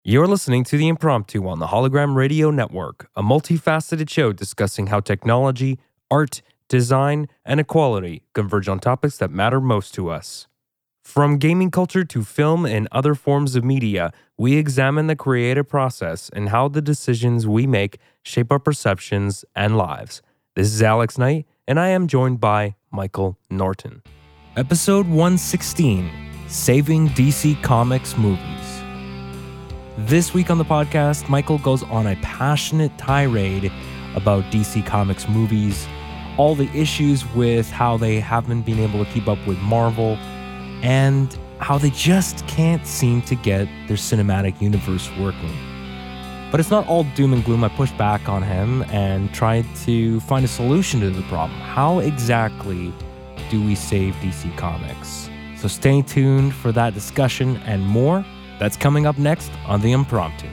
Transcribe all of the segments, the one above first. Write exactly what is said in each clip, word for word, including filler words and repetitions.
You're listening to The Impromptu on the Hologram Radio Network, a multifaceted show discussing how technology, art, design, and equality converge on topics that matter most to us. From gaming culture to film and other forms of media, we examine the creative process and how the decisions we make shape our perceptions and lives. This is Alex Knight, and I am joined by Michael Norton. Episode one sixteen, Saving D C Comics Movies. This week on the podcast, Michael goes on a passionate tirade about D C Comics movies, all the issues with how they haven't been able to keep up with Marvel, and how they just can't seem to get their cinematic universe working. But it's not all doom and gloom. I pushed back on him and tried to find a solution to the problem. How exactly do we save D C Comics? So stay tuned for that discussion and more. That's coming up next on The Impromptu.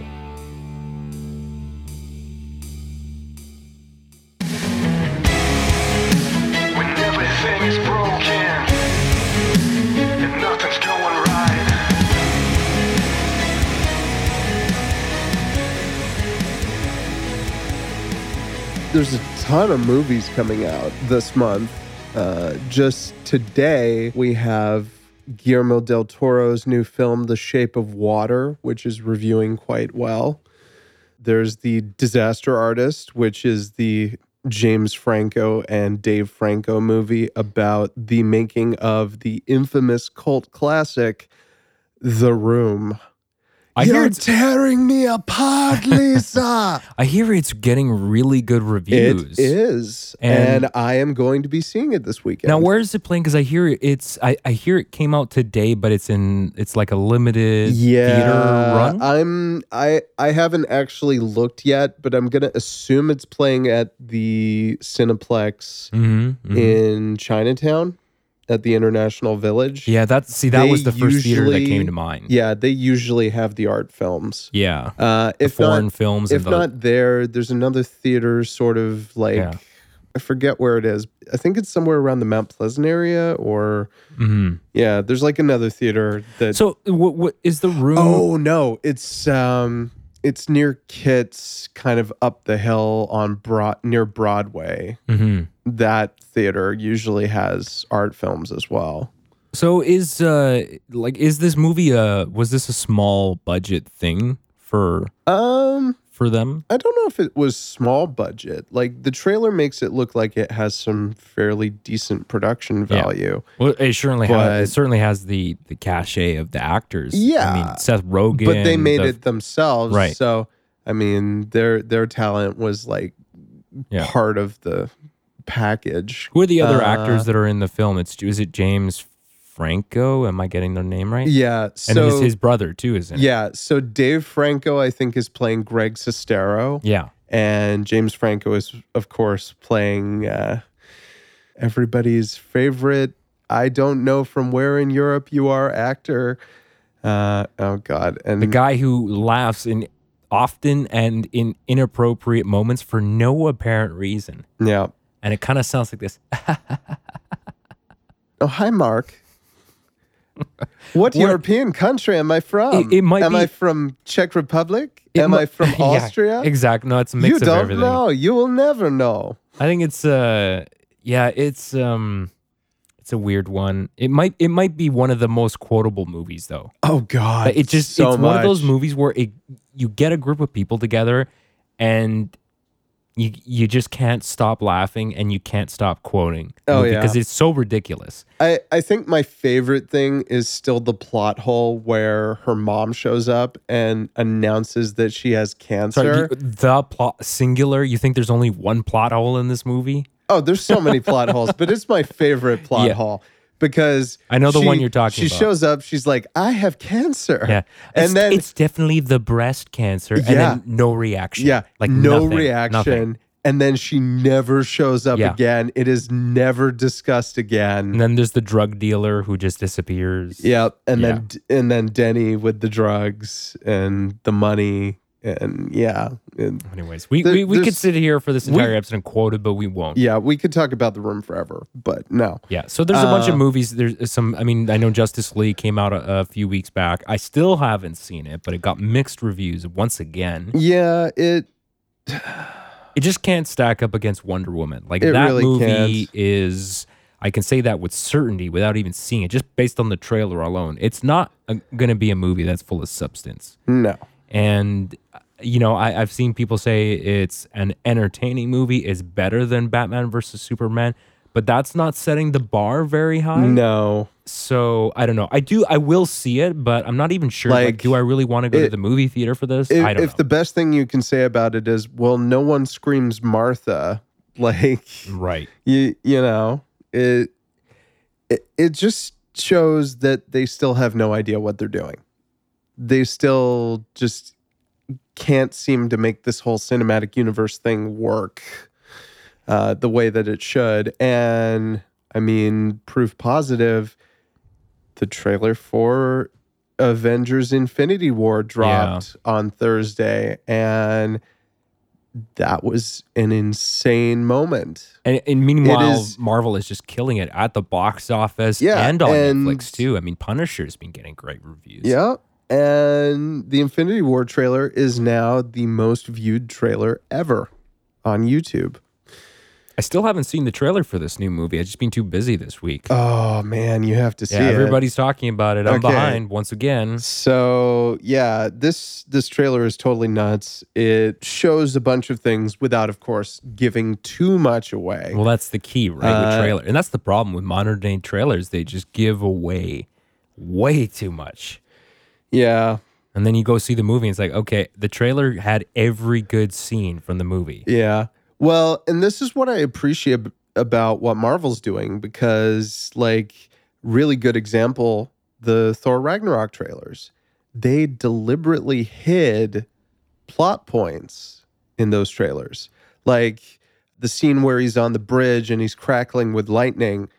When everything is broken and nothing's going right, there's a ton of movies coming out this month. Uh, just today, we have Guillermo del Toro's new film, The Shape of Water, which is reviewing quite well. There's The Disaster Artist, which is the James Franco and Dave Franco movie about the making of the infamous cult classic, The Room. I You're hear it's, tearing me apart, Lisa. I hear it's getting really good reviews. It is, And- and, I am going to be seeing it this weekend. Now, where is it playing? Because I hear it's I, I hear it came out today, but it's in it's like a limited yeah, theater run. I'm I I haven't actually looked yet, but I'm gonna assume it's playing at the Cineplex mm-hmm, mm-hmm. in Chinatown at the International Village. Yeah, that see that They was the first theater that usually- came to mind. Yeah, they usually have the art films. Yeah, Uh, the if foreign not, films. if and the, not there, there's another theater, sort of like Yeah. I forget where it is. I think it's somewhere around the Mount Pleasant area, or Mhm. yeah, there's like another theater that. So, what what is the room? Oh no, it's um, it's near Kitts, kind of up the hill on Broad near Broadway. Mhm. That theater usually has art films as well. So is uh like is this movie uh was this a small budget thing for Um, for them? I don't know if it was small budget. Like the trailer makes it look like it has some fairly decent production Yeah. value. Well, it certainly has. But- It certainly has the the cachet of the actors. I Yeah. mean Seth Rogen. But they made the- it themselves, Right. So I mean, their their talent was like Yeah. part of the package. Who are the other Uh, actors that are in the film? It's is it James Franco? Am I getting their name right? Yeah, so and his, his brother too, isn't it? yeah, so Dave Franco, I think, is playing Greg Sestero, Yeah. and James Franco is, of course, playing uh, everybody's favorite. I don't know from where in Europe you are actor. Uh, oh God, and The guy who laughs in often and in inappropriate moments for no apparent reason. yeah. And it kind of sounds like this. Oh, hi, Mark. What, What- European country am I from? It- it might am be- I from Czech Republic? It am mi- I from Yeah, Austria? exactly. No, it's a mix You of don't everything. know. You will never know. I think it's uh yeah, it's um it's a weird one. It might it might be one of the most quotable movies though. Oh God, But it just so it's one of those much. movies where it you get a group of people together and you you just can't stop laughing and you can't stop quoting the Oh, movie yeah. because it's so ridiculous. I, I think my favorite thing is still the plot hole where her mom shows up and announces that she has cancer. Sorry, you- the plot singular. You think there's only one plot hole in this movie? Oh, there's so many plot holes, but it's my favorite plot Yeah. hole because I know the she- one you're talking she about. She shows up, she's like, I have cancer. Yeah, And it's, then it's definitely the breast cancer, and Yeah. then no reaction. Yeah, like no nothing, reaction. nothing. And then she never shows up Yeah. again. It is never discussed again. And then there's the drug dealer who just disappears. Yep. And Yeah. then and then Denny with the drugs and the money. And yeah, and Anyways, we, There- we, we could there's- sit here for this entire we- episode and quote it, but we won't. yeah, we could talk about The Room forever, but no. Yeah, so there's a bunch of Uh, movies. There's some. I mean, I know Justice League came out a, a few weeks back. I still haven't seen it, but it got mixed reviews once again. Yeah, it It just can't stack up against Wonder Woman. Like It that really movie can't. is. I can say that with certainty without even seeing it, just based on the trailer alone. It's not going to be a movie that's full of substance. no. And you know, I, I've seen people say it's an entertaining movie, is better than Batman versus Superman, but that's not setting the bar very high. No. So I don't know. I do. I will see it, but I'm not even sure. Like, Like, do I really want to go to it- the movie theater for this? If, I don't if know. the best thing you can say about it is, well, no one screams Martha. Like, right. you you know, it, it it just shows that they still have no idea what they're doing. They still just can't seem to make this whole cinematic universe thing work uh, the way that it should. And I mean, proof positive, the trailer for Avengers Infinity War dropped on Thursday, and that was an insane moment. And, and meanwhile, is- Marvel is just killing it at the box office Yeah, and on and- Netflix too. I mean, Punisher's been getting great reviews. Yeah. And the Infinity War trailer is now the most viewed trailer ever on YouTube. I still haven't seen the trailer for this new movie. I've just been too busy this week. Oh man, you have to see yeah, it. everybody's talking about it. I'm Okay. behind once again. So yeah, this this trailer is totally nuts. It shows a bunch of things without, of course, giving too much away. Well, that's the key, right? Uh, with trailer, and that's the problem with modern day trailers. They just give away way too much. Yeah, And then you go see the movie and it's like, okay, the trailer had every good scene from the movie. yeah. Well, and this is what I appreciate about what Marvel's doing, because, like, really good example, the Thor Ragnarok trailers. They deliberately hid plot points in those trailers. Like the scene where he's on the bridge and he's crackling with lightning.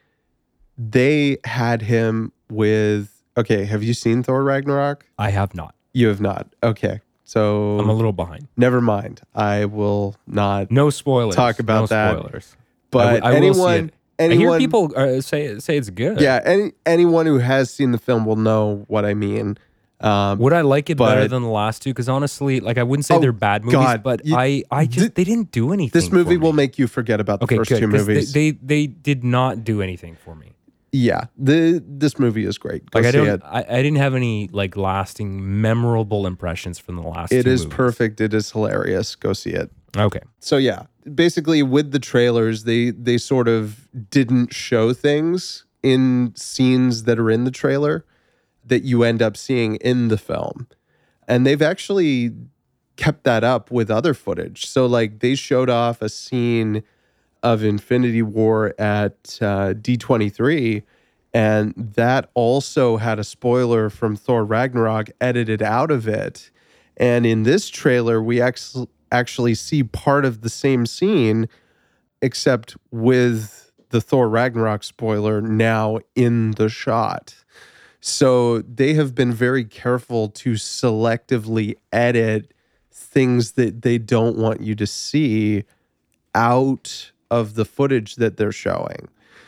They had him with, okay, have you seen Thor Ragnarok? I have not. You have not. Okay. So I'm a little behind. never mind. I will not. No spoilers. Talk about no that. Spoilers. But I, I will see anyone, it. I hear anyone, people uh, say say it's good. yeah, any anyone who has seen the film will know what I mean. Um, Would I like it better But- than the last two? Because honestly, like I wouldn't say Oh, they're bad movies, God. but You- I I just Th- they didn't do anything. this movie for will me. make you forget about the okay first good, two 'cause movies. They, they they did not do anything for me. yeah, the this movie is great. Go Like I see don't, it. I, I didn't have any like lasting, memorable impressions from the last. It two is movies. perfect. It is hilarious. Go see it. Okay, So yeah, basically with the trailers, they they sort of didn't show things in scenes that are in the trailer that you end up seeing in the film. And they've actually kept that up with other footage. So like they showed off a scene of Infinity War at uh, D twenty-three, and that also had a spoiler from Thor Ragnarok edited out of it. And in this trailer, we actually actually see part of the same scene, except with the Thor Ragnarok spoiler now in the shot. So they have been very careful to selectively edit things that they don't want you to see out of the footage that they're showing.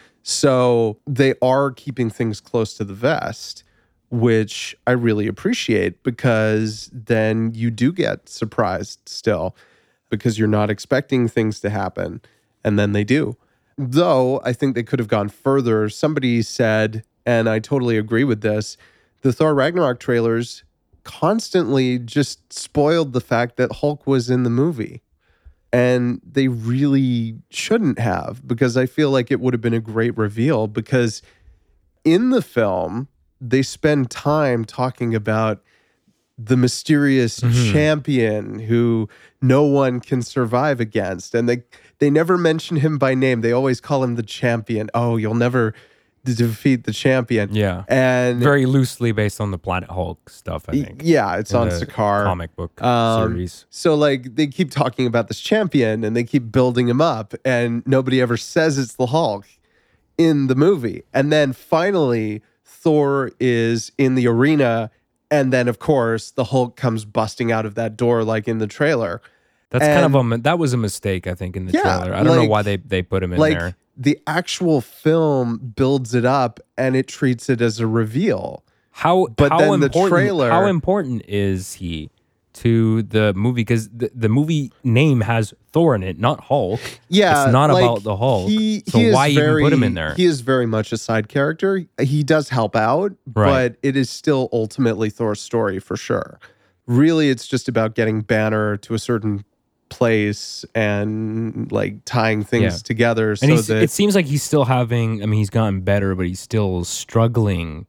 So they are keeping things close to the vest, which I really appreciate, because then you do get surprised still because you're not expecting things to happen, and then they do. Though I think they could have gone further. Somebody said, and I totally agree with this, the Thor Ragnarok trailers constantly just spoiled the fact that Hulk was in the movie. And they really shouldn't have, because I feel like it would have been a great reveal, because in the film, they spend time talking about the mysterious Mhm. champion who no one can survive against. And they, they never mention him by name. They always call him the champion. Oh, you'll never d- defeat the champion. yeah, And very loosely based on the Planet Hulk stuff. I y- think. yeah, it's in on the Sakaar. comic book Um, series. So like they keep talking about this champion and they keep building him up, and nobody ever says it's the Hulk in the movie. And then finally Thor is in the arena And then, of course, the Hulk comes busting out of that door like in the trailer. That's And- kind of a that was a mistake, I think, in the Yeah, trailer. I don't know like- why they they put him in like there. the actual film builds it up and it treats it as a reveal. How but how then the important trailer- how important is he to the movie? Because the, the movie name has Thor in it, not Hulk. Yeah, it's not like, about the Hulk. He, so he is why very, even put him in there? He is very much a side character. He does help out, Right. but it is still ultimately Thor's story for sure. Really, it's just about getting Banner to a certain place and like tying things Yeah. together so and he's, that it seems like he's still having. I mean, he's gotten better, but he's still struggling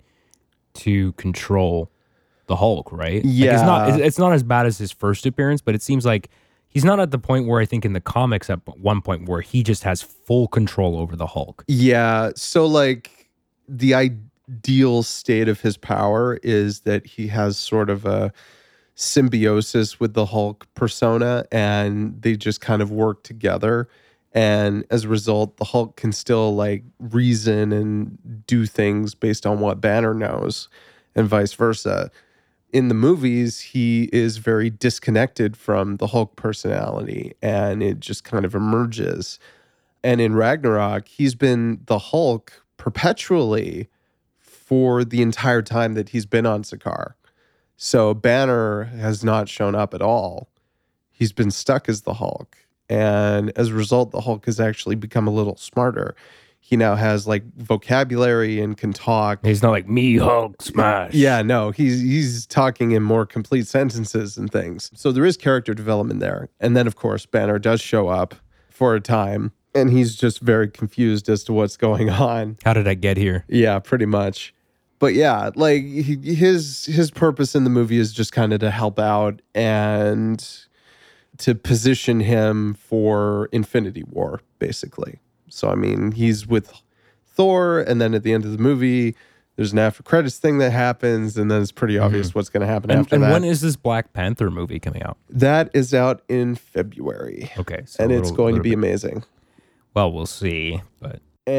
to control the Hulk, right? Like, Yeah. it's not. It's, it's not as bad as his first appearance, but it seems like he's not at the point where I think in the comics at one point where he just has full control over the Hulk. Yeah. So, like, the ideal state of his power is that he has sort of a symbiosis with the Hulk persona and they just kind of work together. And as a result, the Hulk can still, like, reason and do things based on what Banner knows and vice versa. In the movies, he is very disconnected from the Hulk personality and it just kind of emerges. And in Ragnarok, he's been the Hulk perpetually for the entire time that he's been on Sakaar. So Banner has not shown up at all. He's been stuck as the Hulk. And as a result, the Hulk has actually become a little smarter. He now has like vocabulary and can talk. He's not like me, Hulk smash. Yeah, no, he's he's talking in more complete sentences and things. So there is character development there. And then, of course, Banner does show up for a time. And he's just very confused as to what's going on. How did I get here? Yeah, pretty much. But yeah, like he, his his purpose in the movie is just kind of to help out and to position him for Infinity War, basically. So I mean, he's with Thor, and then at the end of the movie, there's an after credits thing that happens, and then it's pretty obvious Mm-hmm. what's going to happen And, after and that. when is this Black Panther movie coming out? That is out in February, Okay, so and a it's little- going to little be bit- amazing. Well, we'll see, but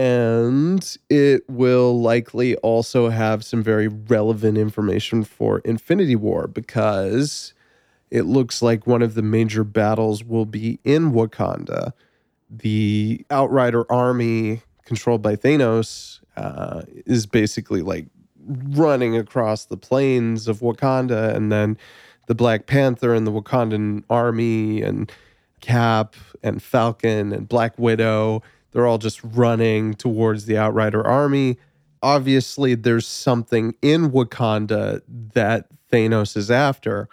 And it will likely also have some very relevant information for Infinity War because it looks like one of the major battles will be in Wakanda. The Outrider army controlled by Thanos uh, is basically like running across the plains of Wakanda, and then the Black Panther and the Wakandan army and Cap and Falcon and Black Widow, they're all just running towards the Outrider army. Obviously, there's something in Wakanda that Thanos is after.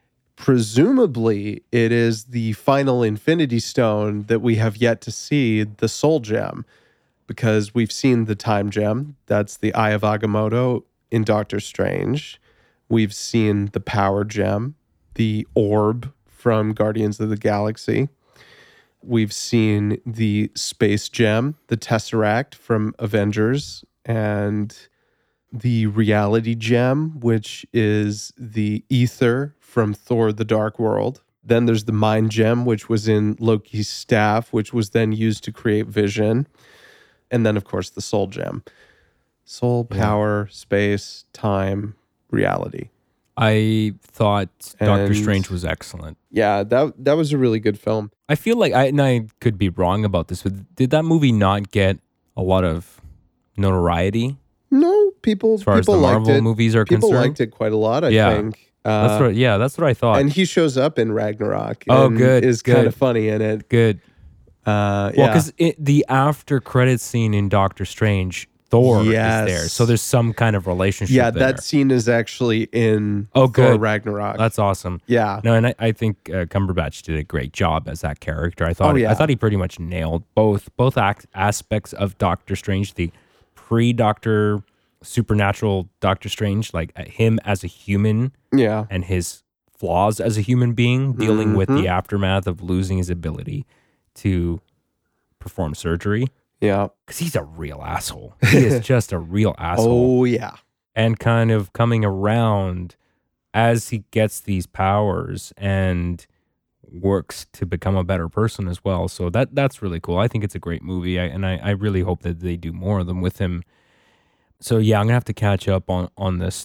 Presumably, it is the final Infinity Stone that we have yet to see, the Soul Gem, because we've seen the Time Gem. That's the Eye of Agamotto in Doctor Strange. We've seen the Power Gem, the Orb from Guardians of the Galaxy. We've seen the Space Gem, the Tesseract from Avengers, and the Reality Gem, which is the Ether from Thor the Dark World. Then there's the Mind Gem, which was in Loki's staff, which was then used to create Vision. And then, of course, the Soul Gem. Soul, power, space, time, reality. I thought Doctor And- Strange was excellent. Yeah, that that was a really good film. I feel like I and I could be wrong about this, but did that movie not get a lot of notoriety No, people as far as people the liked Marvel it. movies are People concerned? liked it quite a lot, I Yeah. think. Uh, That's what. Yeah, that's what I thought. and he shows up in Ragnarok. Oh, and good, Is kind good. of funny in it. Good. Uh, Well, yeah. because the after credit scene in Doctor Strange, Thor Yes. is there, so there's some kind of relationship. Yeah, there. that scene is actually in Oh, Thor good. Ragnarok. That's awesome. yeah. No, and I, I think uh, Cumberbatch did a great job as that character. I thought Oh, yeah. I thought he pretty much nailed both both act, aspects of Doctor Strange, the pre-Doctor supernatural Doctor Strange, like uh, him as a human Yeah. and his flaws as a human being, dealing with Mm-hmm. the aftermath of losing his ability to perform surgery. Yeah. Because he's a real asshole. He is just a real asshole. Oh, yeah. And kind of coming around as he gets these powers and works to become a better person as well. So that that's really cool. I think it's a great movie. I, and I, I really hope that they do more of them with him. So yeah, I'm going to have to catch up on, on this stuff.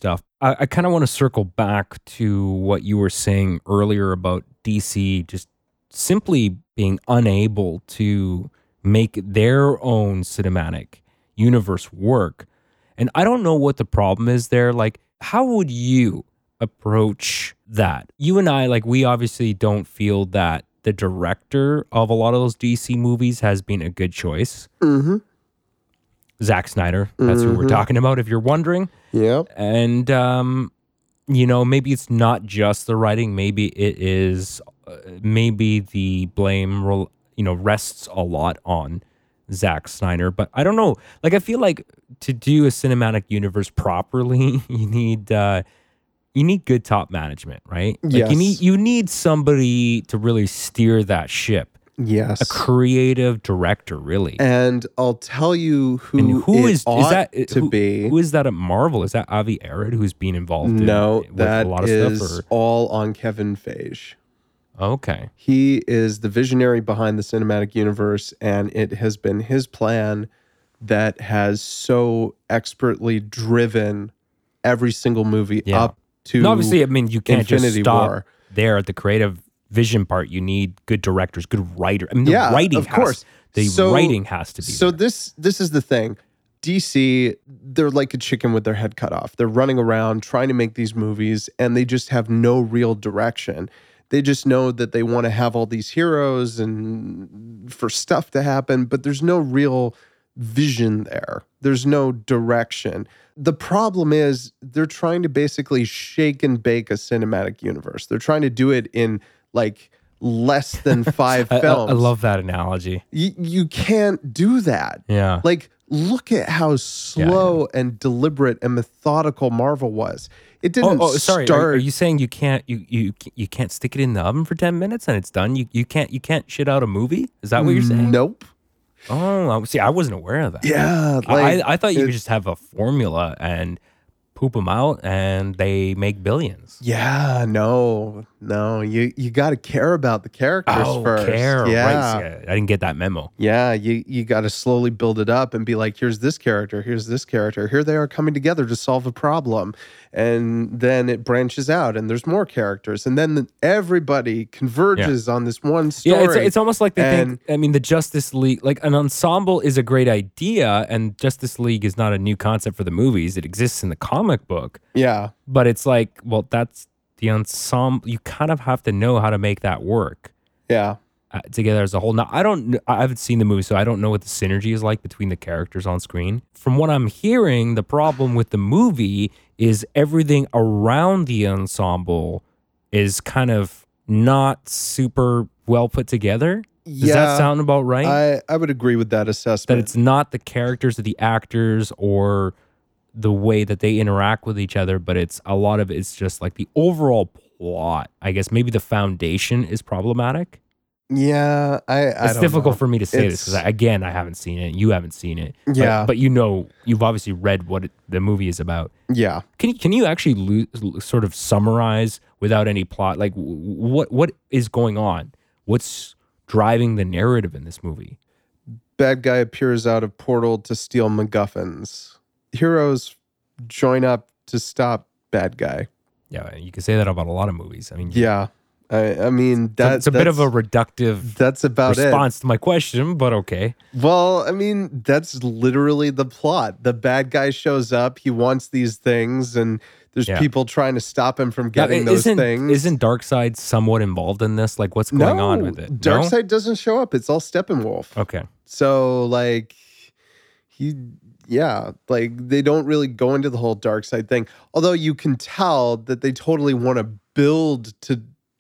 I, I kind of want to circle back to what you were saying earlier about D C just simply being unable to make their own cinematic universe work. And I don't know what the problem is there. Like, how would you approach that? You and I, like, we obviously don't feel that the director of a lot of those D C movies has been a good choice. Mm-hmm. Zack Snyder, that's who we're talking about, if you're wondering. Yep. And, um, you know, maybe it's not just the writing. Maybe it is, uh, maybe the blame, rel- you know, rests a lot on Zack Snyder. But I don't know. Like, I feel like to do a cinematic universe properly, you need, uh, you need good top management, right? Like Yes. you need, you need somebody to really steer that ship. Yes. A creative director, really. And I'll tell you who, And who it is ought is that to who, be. Who is that at Marvel? Is that Avi Arad who's been involved in No, with that a lot of is stuff? Or? all on Kevin Feige. Okay. He is the visionary behind the cinematic universe, and it has been his plan that has so expertly driven every single movie Yeah. up to And obviously, I mean, you can't Infinity just stop War. there at the creative vision part. You need good directors, good writer. I mean, the Yeah, writing of has, course. The So- writing has to be So there. this this is the thing. D C, they're like a chicken with their head cut off. They're running around trying to make these movies, and they just have no real direction. They just know that they want to have all these heroes and for stuff to happen, but there's no real vision there. There's no direction. The problem is they're trying to basically shake and bake a cinematic universe. They're trying to do it in like less than five I, I- films. I love that analogy. You, you can't do that. Yeah. Like, look at how slow and deliberate and methodical Marvel was. It Oh, didn't oh, sorry. start. Are, are you saying you can't you you you can't stick it in the oven for ten minutes and it's done? You you can't you can't shit out a movie? Is that what you're saying? Nope. Oh, I- see, I wasn't aware of that. Yeah. I, Like, I thought you it- could just have a formula and poop them out and they make billions. Yeah, no, no. You you got to care about the characters Oh, first. care. Yeah. Right. Yeah, I didn't get that memo. Yeah, you you got to slowly build it up and be like, here's this character, here's this character. Here they are coming together to solve a problem. And then it branches out and there's more characters. And then everybody converges on this one story. Yeah, it's, it's almost like they And- think, I mean, the Justice League, like an ensemble is a great idea, and Justice League is not a new concept for the movies. It exists in the comic book, Yeah. but it's like, well, that's the ensemble. You kind of have to know how to make that work Yeah. uh, together as a whole. Now, I don't, kn- I haven't seen the movie, so I don't know what the synergy is like between the characters on screen. From what I'm hearing, the problem with the movie is everything around the ensemble is kind of not super well put together. Does Yeah, that sound about right? I, I would agree with that that assessment. it's not the characters or the actors or the way that they interact with each other, but it's a lot of it's just like the overall plot. I guess maybe the foundation is problematic. Yeah, I, I It's don't difficult know. for me to say this It's- because again, I haven't seen it. You haven't seen it. But- Yeah. but, you know, you've obviously read what it, the movie is about. Yeah. Can you, can you actually lo- sort of summarize without any plot, like w- what what is going on? What's driving the narrative in this movie? Bad guy appears out of portal to steal MacGuffins. Heroes join up to stop bad guy. Yeah, you can say that about a lot of movies. I mean, Yeah. I, I mean, it's a- that, it's a bit of a that's- reductive That's about response to my question, but okay. it. Well, I mean, that's literally the plot. The bad guy shows up. He wants these things, and there's Yeah. people trying to stop him from Now, getting those isn't, things. Isn't Darkseid somewhat involved in this? Like, what's going no, on with it? No? Darkseid doesn't show up. It's all Steppenwolf. Okay. So, like, he, yeah, like they don't really go into the whole Darkseid thing. Although you can tell that they totally want to build to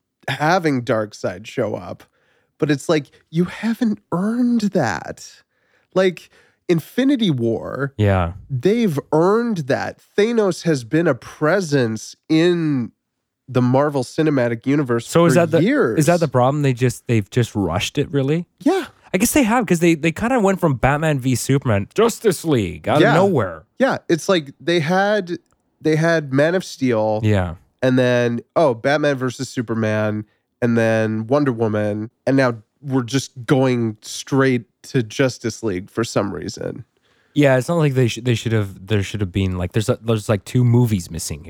having Darkseid show up. But it's like, you haven't earned that. Like, Infinity War, Yeah. they've earned that. Thanos has been a presence in the Marvel Cinematic Universe So for is that the years. is that the problem? They just they've just rushed it, really? Yeah. I guess they have because they they kind of went from Batman v Superman, Justice League out Yeah. of nowhere. Yeah. It's like they had they had Man of Steel. Yeah. And then, oh, Batman versus Superman, and then Wonder Woman, and now we're just going straight to Justice League for some reason. Yeah, it's not like they should they should have there should have been like there's a, there's like two movies missing here.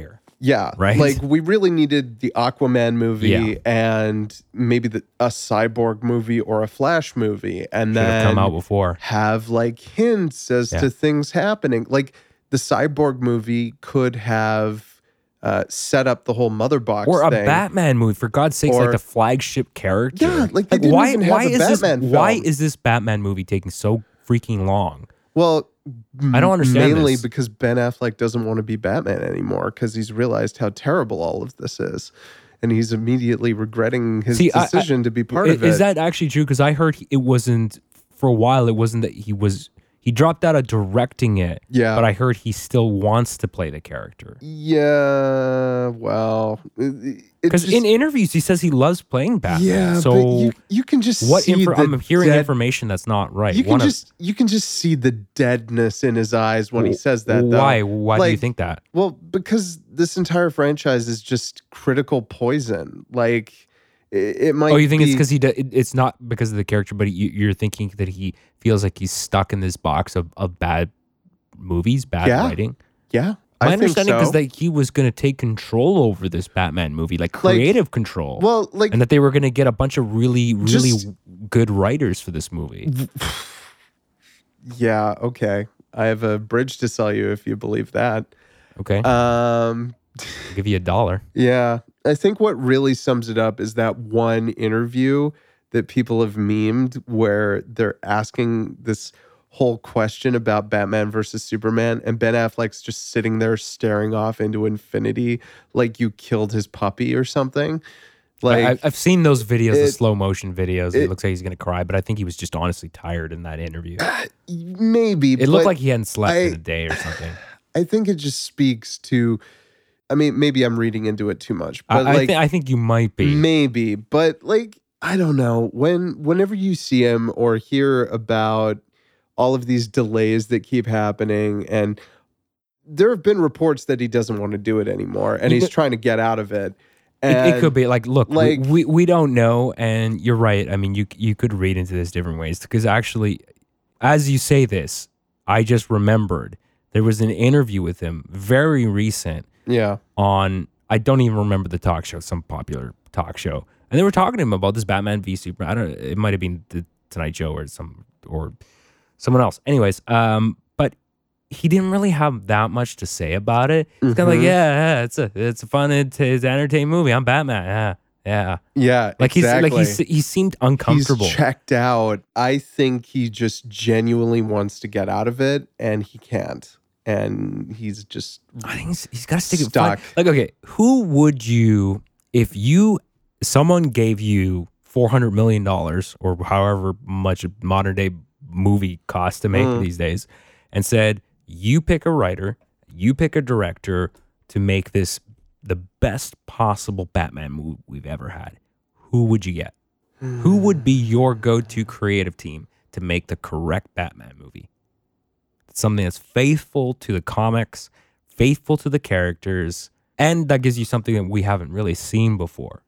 Yeah, Right? like we really needed the Aquaman movie Yeah. and maybe the, a Cyborg movie or a Flash movie, and Should have then come out before. have like hints as Yeah. to things happening. Like the Cyborg movie could have uh, set up the whole Mother Box Or a thing. Batman movie, for God's sakes, Or- like the flagship character. Yeah, like they didn't why? even have why a is Batman this? Why film. is this Batman movie taking so freaking long? Well, I don't understand mainly this. because Ben Affleck doesn't want to be Batman anymore because he's realized how terrible all of this is, and he's immediately regretting his See, I- I- decision to be part I- of it. Is that actually true? Because I heard he- it wasn't for a while. It wasn't that he was he dropped out of directing it. Yeah. but I heard he still wants to play the character. Yeah, well, it- it Because just- in interviews he says he loves playing Batman. yeah, so but you you can just what? see Info- the I'm hearing dead- information that's not right. You can One of- just you can just see the deadness in his eyes when he says that. Though. Why? Why do you Like, think that? Well, because this entire franchise is just critical poison. Like it, it might. Oh, you think it's be- because he? d- it- It's not because of the character, but you, you're thinking that he feels like he's stuck in this box of, of bad movies, bad Yeah, writing. Yeah, My I think understanding is so. that he was going to take control over this Batman movie, like creative control. Well, like and that they were going to get a bunch of really, really Just- good writers for this movie. yeah, okay. I have a bridge to sell you if you believe that. Okay, Um, I'll give you a dollar. yeah, I think what really sums it up is that one interview that people have memed where they're asking this whole question about Batman versus Superman, and Ben Affleck's just sitting there staring off into infinity like you killed his puppy or something. Like, I, I've seen those videos, the it- slow motion videos. It, it- looks like he's going to cry, but I think he was just honestly tired in that interview. maybe It looked but like he hadn't slept I- in a day or something. I think it just speaks to. I mean, maybe I'm reading into it too much, but I, I, like think, I think you might be. maybe, but like I don't know. When whenever you see him or hear about all of these delays that keep happening, and there have been reports that he doesn't want to do it anymore, and You he's could- trying to get out of it. It, And it could be like, look, like- we, we we don't know, and you're right. I mean, you you could read into this different ways because actually, as you say this, I just remembered there was an interview with him, very recent, Yeah, on I don't even remember the talk show, some popular talk show, and they were talking to him about this Batman v Superman. I don't know, it might have been the Tonight Show or some or someone else. Anyways, um, but he didn't really have that much to say about it. It's kind of like, Mhm. yeah, yeah, it's a it's a fun, it's, it's an entertaining movie. I'm Batman. Yeah, yeah. yeah. Like exactly. he's like he's he seemed uncomfortable. He's checked out. I think he just genuinely wants to get out of it, and he can't. And he's just I think he's, he's got to stick it. Stuck. Like, okay, who would you, if you, someone gave you four hundred million dollars or however much a modern day movie costs to make Mm. these days, and said, you pick a writer, you pick a director to make this the best possible Batman movie we've ever had, who would you get? Who would be your go-to creative team to make the correct Batman movie? Something that's faithful to the comics, faithful to the characters, and that gives you something that we haven't really seen before.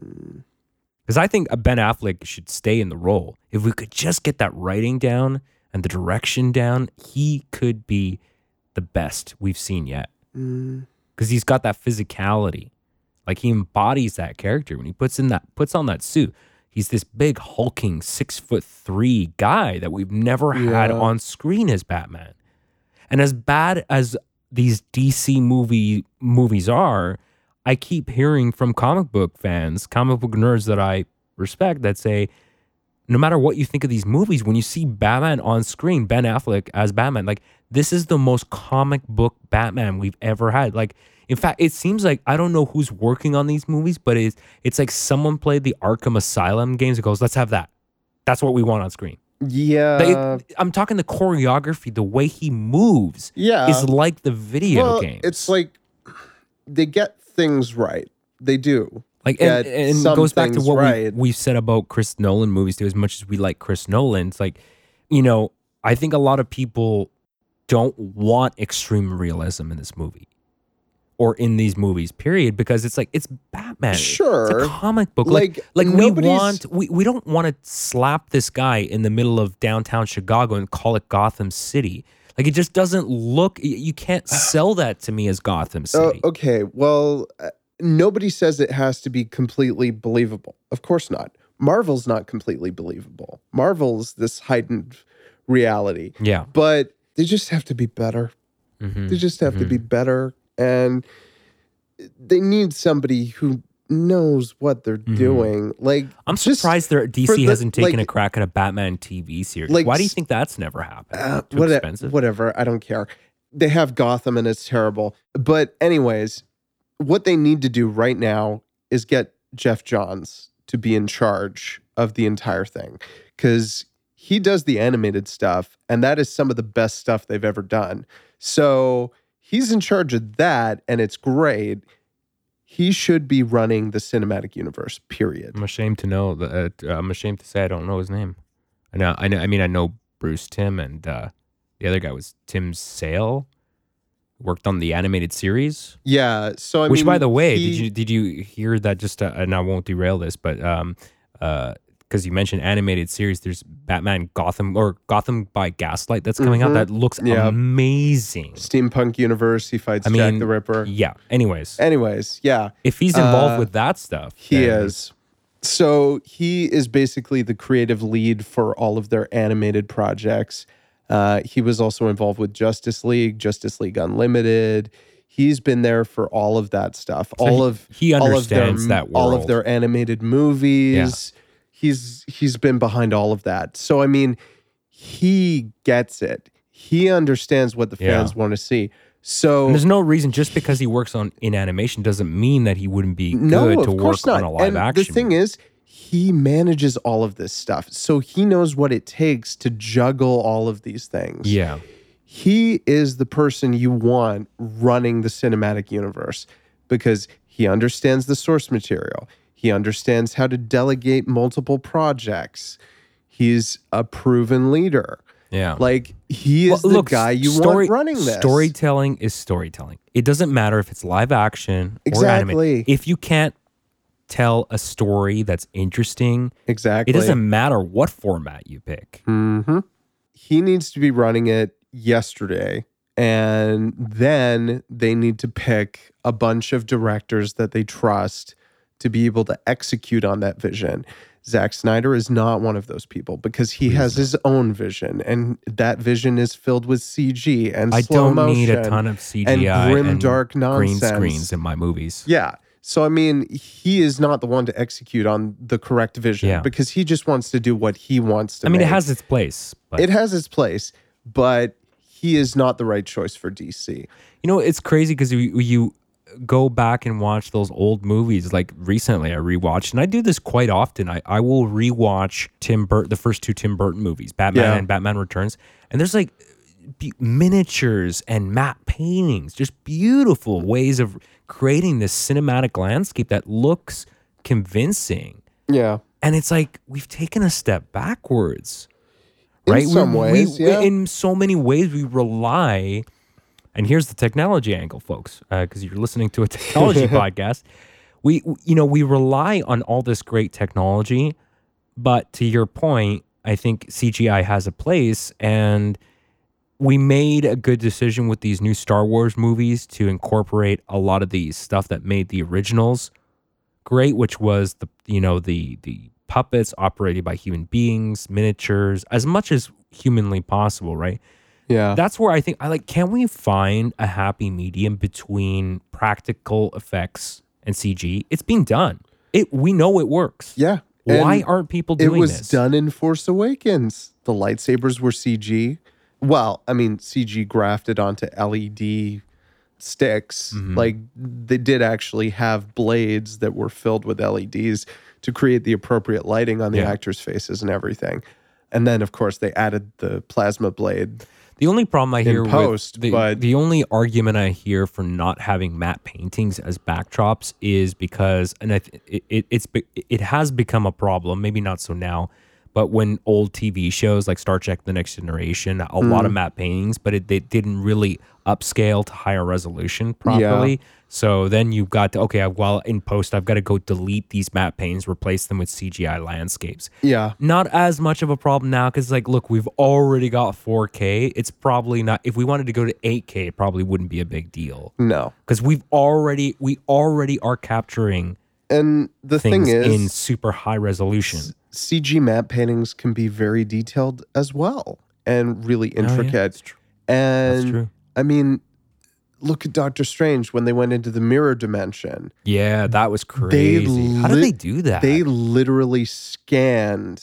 Because I think Ben Affleck should stay in the role. If we could just get that writing down and the direction down, he could be the best we've seen yet. Because he's got that physicality. Like he embodies that character when he puts in that puts on that suit. He's this big hulking six foot three guy that we've never had Yeah. on screen as Batman. And as bad as these D C movie movies are, I keep hearing from comic book fans, comic book nerds that I respect, that say, no matter what you think of these movies, when you see Batman on screen, Ben Affleck as Batman, like this is the most comic book Batman we've ever had. Like, in fact, it seems like I don't know who's working on these movies, but it's it's like someone played the Arkham Asylum games and goes, let's have that. That's what we want on screen. yeah, Like, it- I'm talking the choreography, the way he moves yeah. is like the video well, games. It's like they get things right. They do. Like, and, get and it some goes back to things what right. we, we've said about Chris Nolan movies too. As much as we like Chris Nolan, it's like, you know, I think a lot of people don't want extreme realism in this movie or in these movies, period, because it's like, it's Batman. Sure. It's a comic book. Like, Like, like we nobody's- want, we, we don't want to slap this guy in the middle of downtown Chicago and call it Gotham City. Like, it just doesn't look, y- you can't sell that to me as Gotham Oh, City. okay. Well, uh, nobody says it has to be completely believable. Of course not. Marvel's not completely believable. Marvel's this heightened reality. Yeah. But they just have to be better. Mhm, They just have to mhm. be better. And they need somebody who knows what they're doing. Like, I'm just surprised there, D for C the- hasn't taken like- a crack at a Batman T V series. Like Why do you s- think that's never happened? Uh, Too what- expensive? Whatever. I don't care. They have Gotham and it's terrible. But anyways, what they need to do right now is get Jeff Johns to be in charge of the entire thing, because he does the animated stuff, and that is some of the best stuff they've ever done. So he's in charge of that, and it's great. He should be running the cinematic universe, period. I'm ashamed to know that. Uh, I'm ashamed to say I don't know his name. I know. I know. I mean, I know Bruce Timm, and uh, the other guy was Tim Sale. Worked on the animated series. Yeah. So I Which, mean, by the way, he- did you did you hear that? Just uh, and I won't derail this, but um, uh, because you mentioned animated series, there's Batman Gotham or Gotham by Gaslight that's coming out. Mhm. That looks Yeah. amazing. Steampunk universe? He fights I Jack mean, the Ripper. Yeah. Anyways, Anyways, yeah. if he's involved Uh, with that stuff, He then- is. So he is basically the creative lead for all of their animated projects. Uh, he was also involved with Justice League, Justice League Unlimited. He's been there for all of that stuff. So all he- of he all of understands their, that all of world. their animated movies. He's he's been behind all of that. So I mean, he gets it. He understands what the Yeah. fans want to see. So And there's no reason just because he works on in animation doesn't mean that he wouldn't be No, good of to work course not. on a live and action. the thing movie. is, he manages all of this stuff, so he knows what it takes to juggle all of these things. yeah, He is the person you want running the cinematic universe because he understands the source material. He understands how to delegate multiple projects. He's a proven leader. yeah. Like, he is Well, the look, guy you story- want running this. Storytelling is storytelling. It doesn't matter if it's live action or Exactly. animated. If you can't tell a story that's interesting, Exactly. it doesn't matter what format you pick. hmm He needs to be running it yesterday. And then they need to pick a bunch of directors that they trust to be able to execute on that vision. Zack Snyder is not one of those people because he has his own vision, and that vision is filled with C G and I slow don't need a motion ton of C and G I grim, and dark green nonsense. screens in my movies. Yeah. So, I mean, he is not the one to execute on the correct vision Yeah. because he just wants to do what he wants to I mean, make. it has its place, but It has its place, but he is not the right choice for D C. you know, it's crazy because you, you go back and watch those old movies. Like recently, I rewatched, and I do this quite often. I, I will rewatch Tim Burton, the first two Tim Burton movies, Batman Yeah. and Batman Returns, and there's like be- miniatures and matte paintings, just beautiful ways of creating this cinematic landscape that looks convincing. Yeah. And it's like we've taken a step backwards, In right? some we, ways, we, yeah. In so many ways, we rely. And here's the technology angle, folks, because you're listening to a technology podcast. We, you know, we rely on all this great technology, but to your point, I think C G I has a place, and we made a good decision with these new Star Wars movies to incorporate a lot of the stuff that made the originals great, which was the, you know, the the puppets operated by human beings, miniatures, as much as humanly possible, right? Yeah. That's where I think I like, can we find a happy medium between practical effects and C G? It's being done. It we know it works. yeah. Why And aren't people it doing was this? done in Force Awakens? The lightsabers were C G. Well, I mean, C G grafted onto L E D sticks. Mm-hmm. Like, they did actually have blades that were filled with L E Ds to create the appropriate lighting on the Yeah. actors' faces and everything. And then, of course, they added the plasma blade. The only problem I hear post, with the, but- the only argument I hear for not having matte paintings as backdrops is because, and I th- it, it it's be- it has become a problem. Maybe not so now, but when old T V shows like Star Trek: The Next Generation, a lot of Mm. matte paintings, but it they didn't really upscale to higher resolution properly So then you've got to, okay, while in post, I've got to go delete these map panes, replace them with C G I landscapes. Yeah. Not as much of a problem now because, like, look, we've already got four K. It's probably not, if we wanted to go to eight K, it probably wouldn't be a big deal. No. Because we've already, we already are capturing And the things thing is, in super high resolution. C G map paintings can be very detailed as well and really Oh, yeah, intricate. that's true. And That's true. I mean, look at Doctor Strange when they went into the mirror dimension. Yeah, that was They crazy. How did lit- they do that? They literally scanned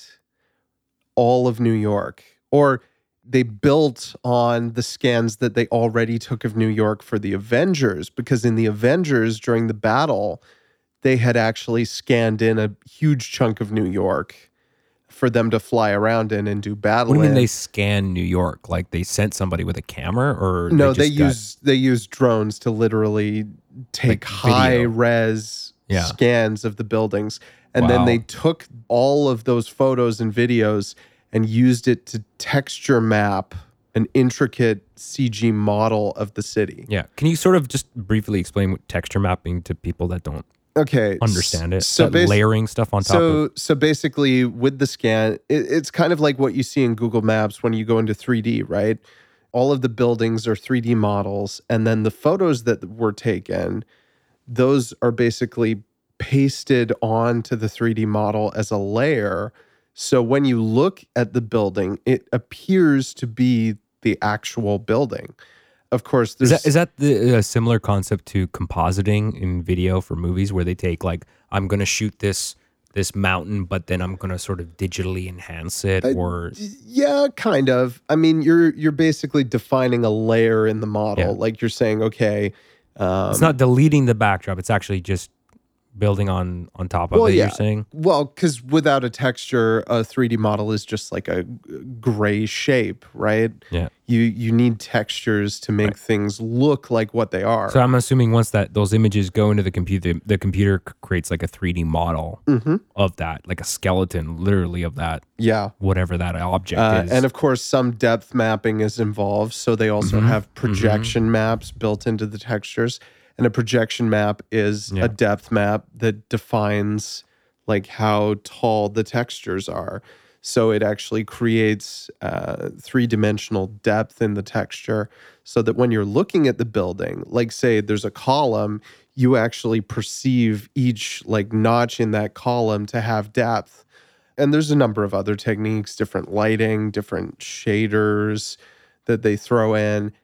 all of New York, or they built on the scans that they already took of New York for the Avengers, because in the Avengers during the battle, they had actually scanned in a huge chunk of New York for them to fly around in and do battle What do you mean in. they scanned New York? Like they sent somebody with a camera, or No, they, just got- use they use drones to literally take Like high video. res Yeah. scans of the buildings, and then Wow. they took all of those photos and videos and used it to texture map an intricate C G model of the city. Yeah, can you sort of just briefly explain what texture mapping to people that don't Okay, understand it? So That basi- layering stuff on top so of so basically with the scan, it, it's kind of like what you see in Google Maps when you go into three D, right? All of the buildings are three D models, and then the photos that were taken, those are basically pasted onto the three D model as a layer. So when you look at the building, it appears to be the actual building. Of course, Is there's that is that the a similar concept to compositing in video for movies, where they take like I'm gonna shoot this this mountain, but then I'm gonna sort of digitally enhance it, or yeah, kind of. I mean, you're you're basically defining a layer in the model. Yeah. Like you're saying, okay, um, it's not deleting the backdrop. It's actually just building on on top of Well, it. yeah. You're saying, well, because without a texture, a three D model is just like a gray shape, right? yeah. You you need textures to make Right. things look like what they are. So I'm assuming once that those images go into the computer, the computer c- creates like a three D model Mhm. of that, like a skeleton, literally of that, Yeah. whatever that object Uh, is. and of course, some depth mapping is involved. So they also Mhm. have projection maps built into the textures. And a projection map is Yeah. a depth map that defines like how tall the textures are. So it actually creates uh, three-dimensional depth in the texture so that when you're looking at the building, like say there's a column, you actually perceive each like notch in that column to have depth. And there's a number of other techniques, different lighting, different shaders that they throw in.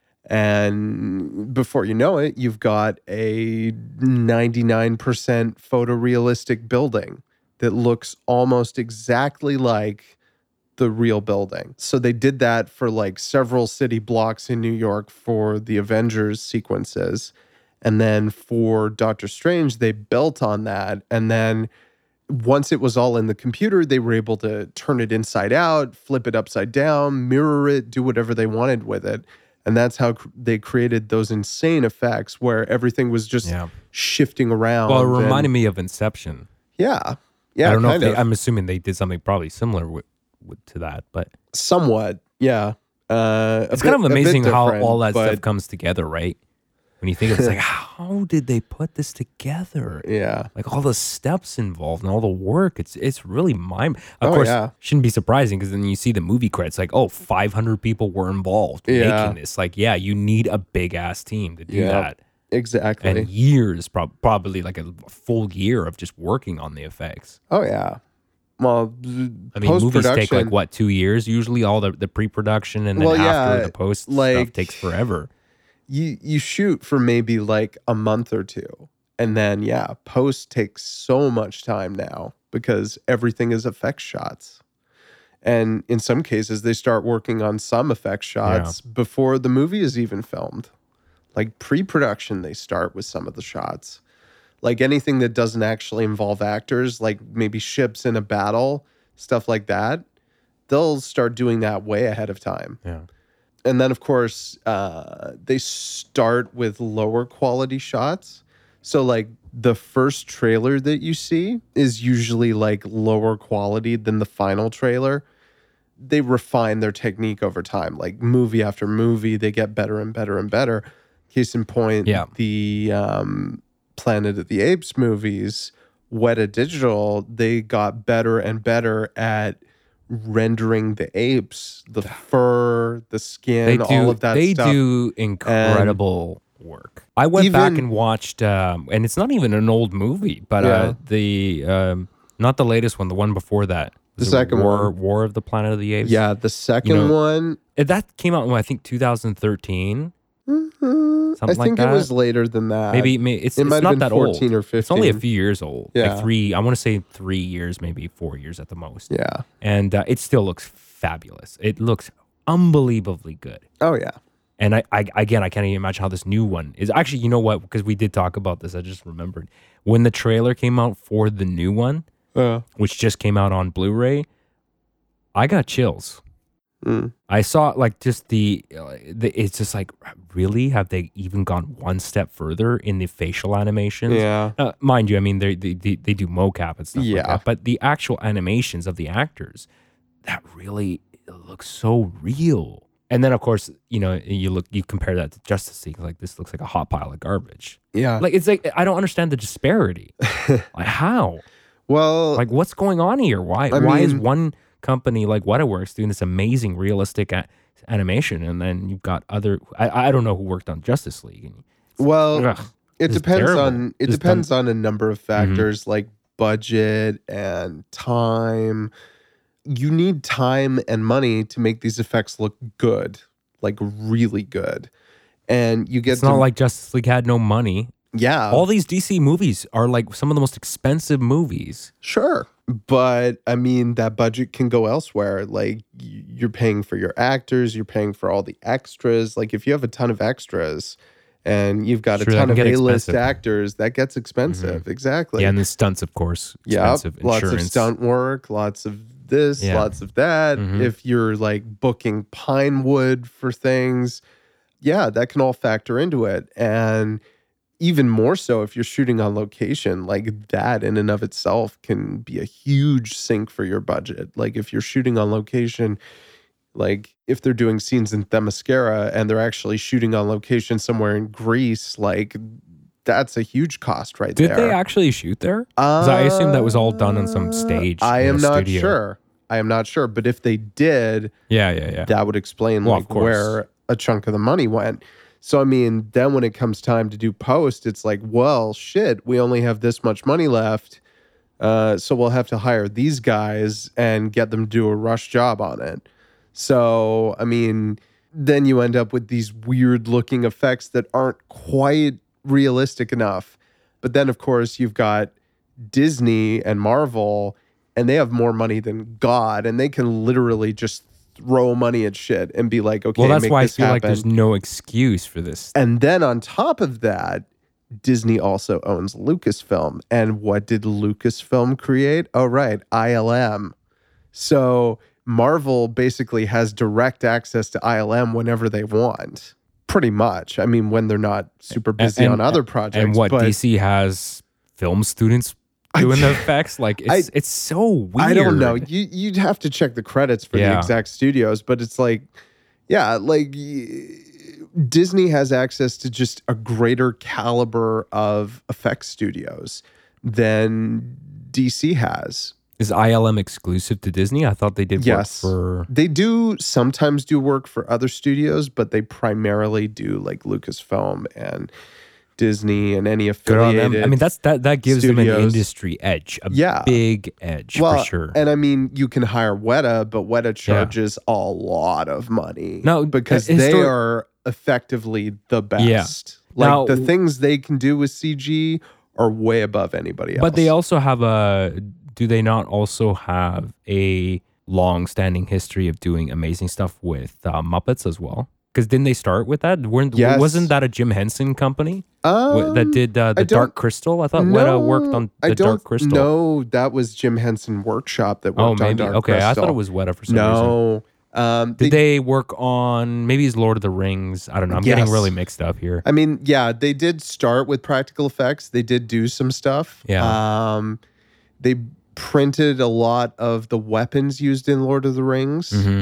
And before you know it, you've got a ninety-nine percent photorealistic building that looks almost exactly like the real building. So they did that for like several city blocks in New York for the Avengers sequences. And then for Doctor Strange, they built on that. And then once it was all in the computer, they were able to turn it inside out, flip it upside down, mirror it, do whatever they wanted with it. And that's how cr- they created those insane effects where everything was just Yeah. shifting around. well, it and- reminded me of Inception. Yeah. Yeah, I don't know if kind they, of. I'm assuming they did something probably similar with, with to that, but Somewhat. Yeah. Uh, a it's kind bit- of a bit amazing how different, all that but stuff comes together, right? When you think of it, it's like, how did they put this together? Yeah. Like all the steps involved and all the work. It's it's really mind. Of Oh, course, yeah. shouldn't be surprising because then you see the movie credits, like, oh, five hundred people were involved Yeah. making this. Like, yeah, you need a big ass team to do Yeah. that. Exactly. And years, prob- probably like a full year of just working on the effects. oh, yeah. Well, I mean, movies take like what, two years usually? All the, the pre production and then Well, after yeah, the post stuff like- takes forever. you you shoot for maybe like a month or two, and then yeah, post takes so much time now because everything is effect shots, and in some cases they start working on some effect shots before the movie is even filmed. Like pre-production, they start with some of the shots, like anything that doesn't actually involve actors, like maybe ships in a battle, stuff like that. They'll start doing that way ahead of time. Yeah. And then, of course, uh, they start with lower quality shots. So, like, the first trailer that you see is usually, like, lower quality than the final trailer. They refine their technique over time. Like, movie after movie, they get better and better and better. Case in point, Yeah. the um, Planet of the Apes movies, Weta Digital, they got better and better at rendering the apes, the fur, the skin, They do. all of that they stuff. do incredible work. I went back even- and watched, um, and it's not even an old movie, but Yeah. uh, the um, not the latest one, the one before that. The Was it second War, one. War of the Planet of the Apes. Yeah, the second know, one, Uh, that came out in I think two thousand thirteen. mhm, I something like think that. it was later than that. Maybe, maybe it's, it it's might have not been that fourteen old. or It's only a fifteen. few years old. Yeah. Like three. I want to say three years, maybe four years at the most. Yeah. And uh, it still looks fabulous. It looks unbelievably good. Oh yeah. And I, I, again, I can't even imagine how this new one is. Actually, you know what? Because we did talk about this. I just remembered when the trailer came out for the new one, Uh, which just came out on Blu-ray. I got chills. mm. I saw like just the, uh, the. It's just like, really? Have they even gone one step further in the facial animations? Yeah. Uh, mind you, I mean, they, they they they do mocap and stuff like Yeah. that. But the actual animations of the actors, that really looks so real. And then, of course, you know, you look, you compare that to Justice League. Like, this looks like a hot pile of garbage. Yeah. Like, it's like I don't understand the disparity. Like, how? Well, Like, what's going on here? Why? I why is mean- one company like WetaWorks doing this amazing, realistic a- animation, and then you've got other? I I don't know who worked on Justice League. And, well, ugh, it this is depends terrible. on it This is depends done- on a number of factors like budget and time. You need time and money to make these effects look good, like really good. And you get It's to, not like Justice League had no money. yeah, All these D C movies are like some of the most expensive movies. sure. But I mean, that budget can go elsewhere. Like y- you're paying for your actors, you're paying for all the extras. Like if you have a ton of extras and you've got Sure, a that ton can of get A-list expensive. actors, that gets expensive. Exactly. Yeah, and the stunts, of course, Yeah, expensive. lots of Insurance. stunt work, lots of this, Yeah. lots of that. Mhm. If you're like booking Pinewood for things, yeah, that can all factor into it. And even more so if you're shooting on location, like that in and of itself can be a huge sink for your budget. Like if you're shooting on location, like if they're doing scenes in Themyscira and they're actually shooting on location somewhere in Greece, like that's a huge cost right Did there. they actually shoot there? 'Cause I assume that was all done on some stage I in am a not studio. sure. I am not sure. But if they did, Yeah, yeah, yeah. that would explain Well, like of course. where a chunk of the money went. So I mean, then when it comes time to do post, it's like, well, shit, we only have this much money left. Uh, so we'll have to hire these guys and get them to do a rush job on it. So, I mean, then you end up with these weird looking effects that aren't quite realistic enough. But then, of course, you've got Disney and Marvel, and they have more money than God, and they can literally just throw money at shit and be like, okay, Well, that's make why I this feel like happen. there's no excuse for this. And then on top of that, Disney also owns Lucasfilm. And what did Lucasfilm create? Oh, right, I L M. So Marvel basically has direct access to I L M whenever they want. Pretty much. I mean, when they're not super busy And- on other projects. And what but D C has film students doing the effects? Like it's I- it's so weird. I don't know. You, you'd have to check the credits for the Yeah. exact studios, but it's like, yeah, like y- Disney has access to just a greater caliber of effects studios than D C has. Is I L M exclusive to Disney? I thought they did Yes. work for. They do sometimes do work for other studios, but they primarily do like Lucasfilm and Disney and any Good on affiliated. them. I mean, that's that that gives them an studios. industry edge, a Yeah. big edge well, for sure. And I mean, you can hire Weta, but Weta charges a lot of money. No, because uh, they histor- are effectively the best. Yeah. Like Now- the things they can do with C G are way above anybody else. But they also have a. Do they not also have a long-standing history of doing amazing stuff with uh, Muppets as well? Because didn't they start with that? Weren't Yes. wasn't that a Jim Henson company um, Wh- that did uh, the I don't- Dark Crystal? I thought Weta worked on I the don't Dark Crystal. know. That was Jim Henson Workshop that worked Oh, on maybe. Dark Okay, Crystal. I thought it was Weta for some reason. no. Um, Did they, they work on maybe it's Lord of the Rings? I don't know. I'm getting Yes. really mixed up here. I mean, yeah, they did start with practical effects. They did do some stuff. Yeah. Um, they printed a lot of the weapons used in Lord of the Rings. hmm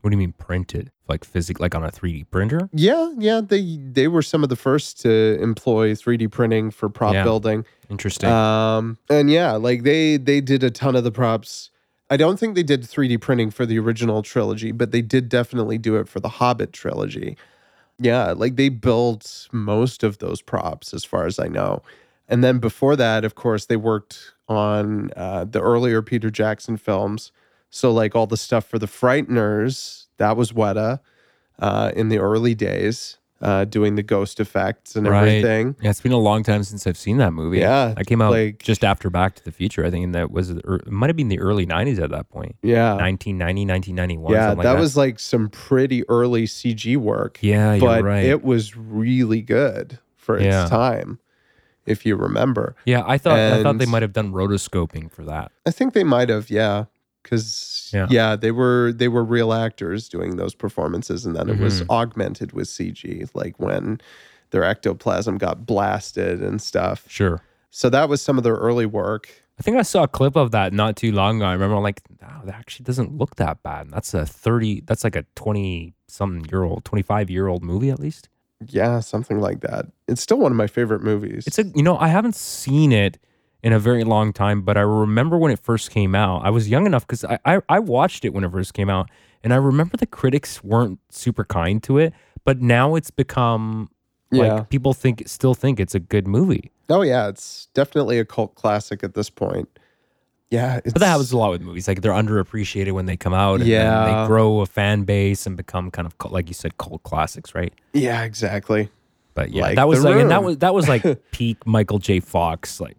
What do you mean printed? Like physic, like on a three D printer? Yeah, yeah, they they were some of the first to employ three D printing for prop Yeah. building. Interesting. Um, and yeah, like they they did a ton of the props. I don't think they did three D printing for the original trilogy, but they did definitely do it for the Hobbit trilogy. Yeah, like they built most of those props as far as I know. And then before that, of course, they worked on uh, the earlier Peter Jackson films. So like all the stuff for the Frighteners, that was Weta uh, in the early days, uh, doing the ghost effects and Right. everything. Yeah, it's been a long time since I've seen that movie. Yeah, that came out like- just after Back to the Future. I think and that was the ear- it might have been the early nineties at that point. Yeah. nineteen ninety, nineteen ninety-one. Yeah, something like that, that was like some pretty early C G work. Yeah, you're but right. it was really good for its Yeah. time, if you remember. Yeah, I thought I thought they And- might have done rotoscoping for that. I think they might have, yeah, because Yeah. yeah. they were they were real actors doing those performances, and then it was Mhm. augmented with C G, like when their ectoplasm got blasted and stuff. Sure. So that was some of their early work. I think I saw a clip of that not too long ago. I remember I'm like, wow, that actually doesn't look that bad. That's a thirty, that's like a twenty something year old, twenty-five year old movie at least. Yeah, something like that. It's still one of my favorite movies. It's a, you know, I haven't seen it in a very long time, but I remember when it first came out. I was young enough because I, I, I watched it when it first came out, and I remember the critics weren't super kind to it, but now it's become like Yeah. people think still think it's a good movie. Oh yeah, it's definitely a cult classic at this point. Yeah, it's, But that happens a lot with movies. Like they're underappreciated when they come out, and then Yeah. they grow a fan base and become kind of cult- like you said, cult classics, right? yeah, exactly. But yeah, Like that was The like, and that Room. was that was like peak Michael J. Fox, like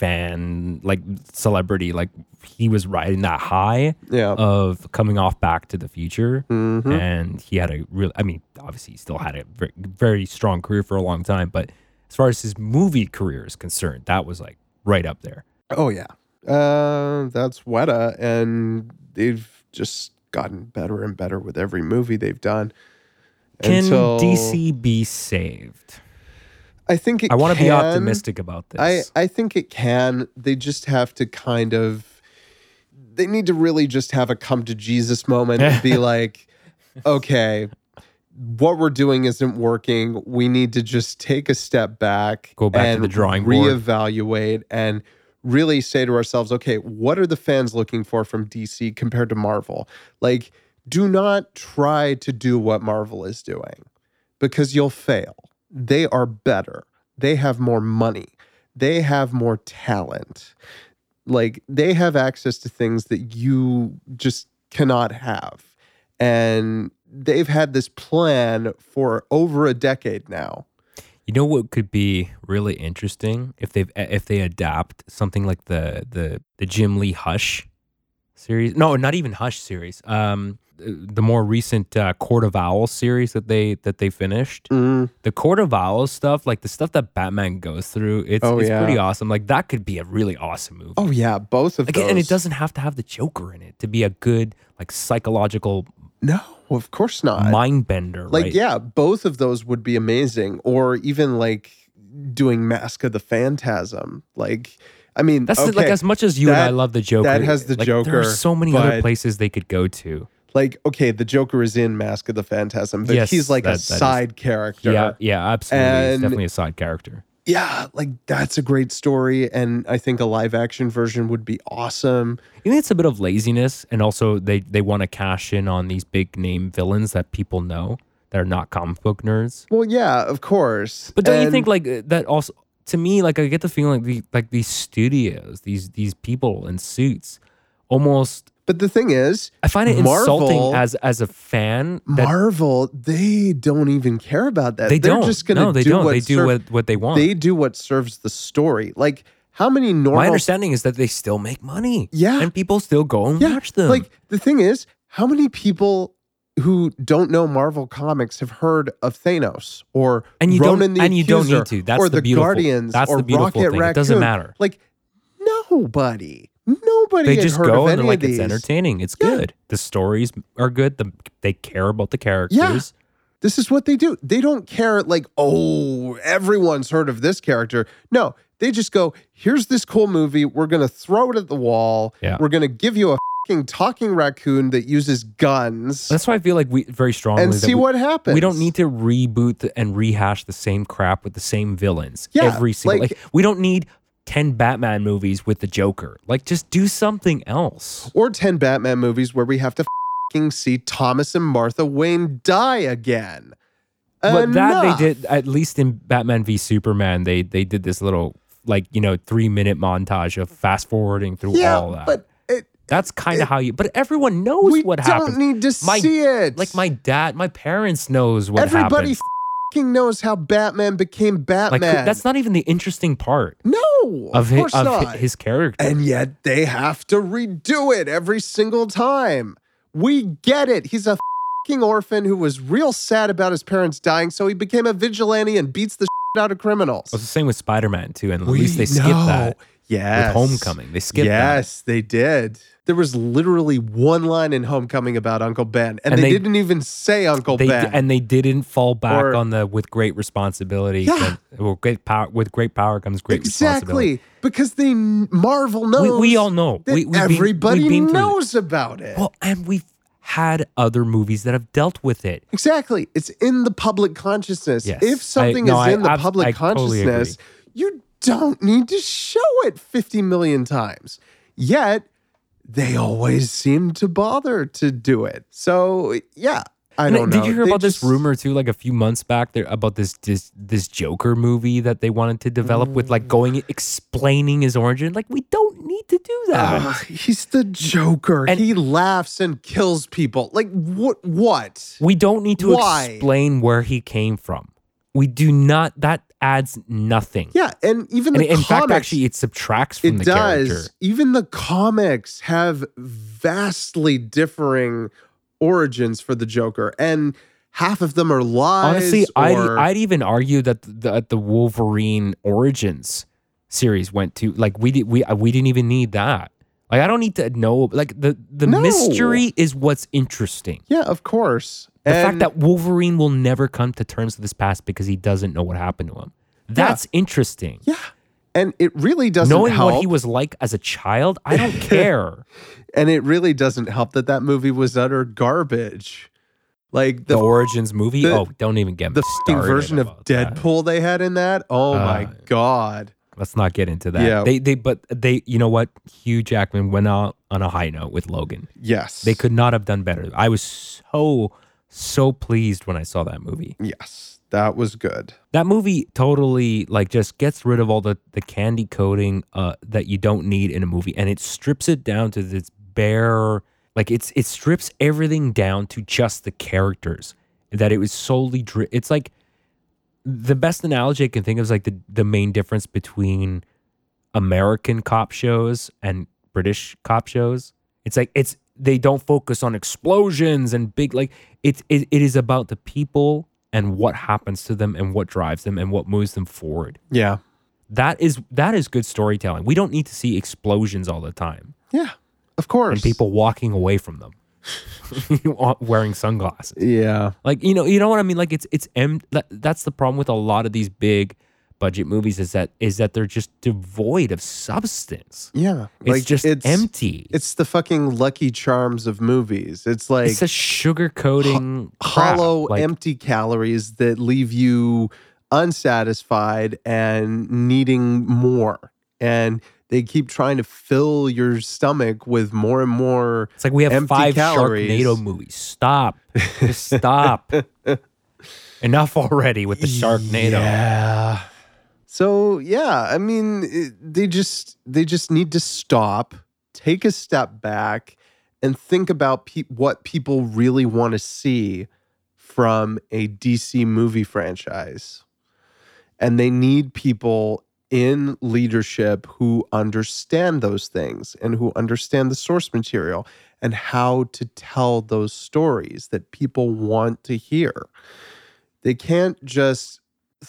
fan, like celebrity. Like he was riding that high Yeah. of coming off Back to the Future, Mhm. and he had a real. I mean, obviously, he still had a very, very strong career for a long time, but as far as his movie career is concerned, that was like right up there. Oh yeah. Uh, that's Weta, and they've just gotten better and better with every movie they've done. Can Until- D C be saved? I think it I want to be can. optimistic about this. I, I think it can. They just have to kind of, they need to really just have a come to Jesus moment and be like, okay, what we're doing isn't working. We need to just take a step back, Go back to and the drawing board. reevaluate and really say to ourselves, okay, what are the fans looking for from D C compared to Marvel? Like, do not try to do what Marvel is doing because you'll fail. They are better. They have more money. They have more talent. Like, they have access to things that you just cannot have. And they've had this plan for over a decade now. You know what could be really interesting if they if they adapt something like the the the Jim Lee Hush series. No, not even Hush series. Um, the more recent uh, Court of Owls series that they that they finished. Mm, The Court of Owls stuff, like the stuff that Batman goes through, it's Oh, it's yeah. pretty awesome. Like that could be a really awesome movie. oh, yeah, both of Like, those. and it doesn't have to have the Joker in it to be a good like psychological No, of course not. mind bender. Like, right? yeah, both of those would be amazing. Or even like doing Mask of the Phantasm. Like, I mean, That's okay, the, like as much as you and I that- love the Joker. that has the like, Joker, There's so many other but- places they could go to. like, okay, the Joker is in Mask of the Phantasm, but Yes, he's like that- a that is- side character. Yeah, yeah, absolutely. It's And- definitely a side character. Yeah, like that's a great story. And I think a live action version would be awesome. You think it's a bit of laziness, and also they they want to cash in on these big name villains that people know that are not comic book nerds. Well, yeah, of course. But don't you And- think like uh, that also? To me, like I get the feeling like the, like these studios, these these people in suits, almost. But the thing is, I find it Marvel- insulting as as a fan. That Marvel, they don't even care about that. they They're don't. just gonna no, they do don't. what They do serve- what what they want. they do what serves the story. Like, how many normal My understanding is that they still make money. Yeah. and people still go and Yeah, watch them. Like, the thing is, how many people who don't know Marvel comics have heard of Thanos or And you Ronan don't- the and you don't Accuser need to. That's or the the, beautiful- Guardians that's or the beautiful Rocket thing. It Raccoon? doesn't matter. Like, nobody, nobody they had just heard go of and any they're of like, it's these. entertaining. It's Yeah. good. The stories are good. The, they care about the characters. This is what they do. They don't care like, oh, everyone's heard of this character. No, they just go, here's this cool movie. We're going to throw it at the wall. Yeah. We're going to give you a fucking talking raccoon that uses guns That's why I feel like we very strongly and that see we, what happens. we don't need to reboot the, and rehash the same crap with the same villains Yeah, every single. like- Like, we don't need ten Batman movies with the Joker. Like, just do something else. or ten Batman movies where we have to fucking see Thomas and Martha Wayne die again. But that Enough. they did, at least in Batman v Superman, they they did this little, like, you know, three minute montage of fast forwarding through Yeah, all that. but it, That's kind of how you, but everyone knows we what don't happens. need to My- see it. Like my dad, my parents knows what Everybody happens. fucking knows how Batman became Like Batman. that's not even the interesting part no, of, of, his, course of not. hi- his character. And yet they have to redo it every single time. We get it. He's a fucking orphan who was real sad about his parents dying, so he became a vigilante and beats the shit out of criminals. It was the same with Spider-Man too, and at We least they skipped know. that Yes. with Homecoming. They skipped that. Yes, they did. There was literally one line in Homecoming about Uncle Ben, and, And they, they- didn't even say Uncle They Ben. and they didn't fall back Or- on the with great responsibility. Yeah. and- well, great power with great power comes great responsibility. exactly, because they Marvel knows. we all know. that We- we've been- everybody we've been through knows about it. Well, and we've had other movies that have dealt with it. Exactly. It's in the public consciousness. Yes. If something I- no, is I in the abs- public I totally consciousness, you don't need to show it fifty million times. Yet, they always seem to bother to do it. So, yeah, I And don't did know. you hear They about this just- rumor too? Like a few months back, there about this this this Joker movie that they wanted to develop with like going explaining his origin. Like we don't need to do that. Ugh, he's the Joker. And- he laughs and kills people. Like, what? What? We don't need to Why? explain where he came from. We do not. That adds nothing. Yeah, and even And the in comics, fact, actually, it subtracts from it the does. character. Even the comics have vastly differing origins for the Joker, and half of them are lies. Honestly, or, I'd I'd even argue that the the Wolverine Origins series went to like we did we we didn't even need that. Like I don't need to know. Like the the No. mystery is what's interesting. yeah, of course. The and fact that Wolverine will never come to terms with his past because he doesn't know what happened to him. That's interesting. yeah, and it really doesn't Knowing help. what he was like as a child, I don't care. and it really doesn't help that that movie was utter garbage. Like The the Origins movie. the- oh, don't even get me the fucking started version of about that. Deadpool they had in that. Oh my Uh, god. Let's not get into that. Yeah. They they but they you know what? Hugh Jackman went out on a high note with Logan. Yes. They could not have done better. I was so so pleased when I saw that movie. Yes, that was good. That movie totally like just gets rid of all the the candy coating uh that you don't need in a movie, and it strips it down to this bare like it's it strips everything down to just the characters. That it was solely dri- it's like the best analogy I can think of is like the the main difference between American cop shows and British cop shows. It's like it's they don't focus on explosions and big like it's it, it is about the people and what happens to them and what drives them and what moves them forward. Yeah. That is that is good storytelling. We don't need to see explosions all the time Yeah. Of course. and people walking away from them wearing sunglasses. Yeah. Like you know, you know what I mean. Like it's it's em- that, that's the problem with a lot of these big budget movies is that is that they're just devoid of substance. Yeah. It's just empty. It's the fucking Lucky Charms of movies. It's like It's a sugar coating hollow, like, empty calories that leave you unsatisfied and needing more. And they keep trying to fill your stomach with more and more. It's like we have empty five calories. Sharknado movies. Stop. Just stop. Enough already with the Sharknado. Yeah. So yeah, I mean, it, they just they just need to stop, take a step back, and think about pe- what people really want to see from a D C movie franchise. And they need people in leadership who understand those things and who understand the source material and how to tell those stories that people want to hear. They can't just